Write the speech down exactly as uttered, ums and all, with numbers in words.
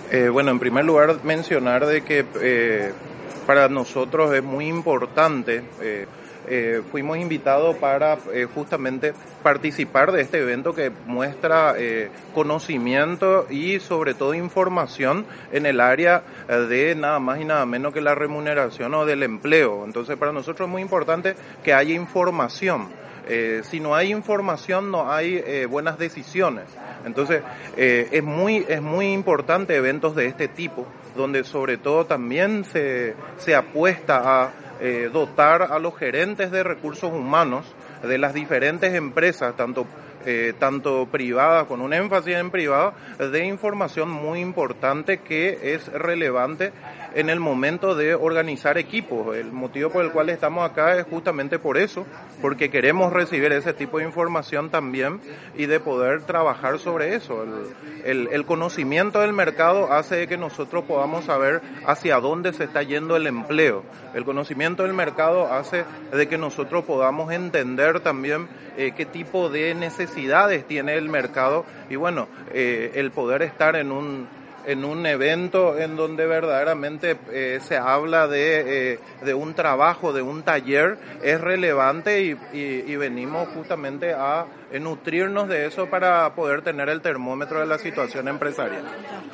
Eh, bueno, en primer lugar mencionar de que eh, para nosotros es muy importante, eh, eh, fuimos invitados para eh, justamente participar de este evento que muestra eh, conocimiento y sobre todo información en el área eh, de nada más y nada menos que la remuneración o del empleo. Entonces para nosotros es muy importante que haya información. Eh, si no hay información, no hay eh, buenas decisiones. Entonces, eh, es muy es muy importante eventos de este tipo, donde sobre todo también se, se apuesta a eh, dotar a los gerentes de recursos humanos de las diferentes empresas, tanto eh, tanto privadas, con un énfasis en privada, de información muy importante que es relevante en el momento de organizar equipos. El motivo por el cual estamos acá es justamente por eso, porque queremos recibir ese tipo de información también y de poder trabajar sobre eso. El, el, el conocimiento del mercado hace que nosotros podamos saber hacia dónde se está yendo el empleo. El conocimiento del mercado hace de que nosotros podamos entender también eh, qué tipo de necesidades tiene el mercado y bueno, eh, el poder estar en un en un evento en donde verdaderamente eh, se habla de, eh, de un trabajo, de un taller, es relevante y, y, y venimos justamente a nutrirnos de eso para poder tener el termómetro de la situación empresarial.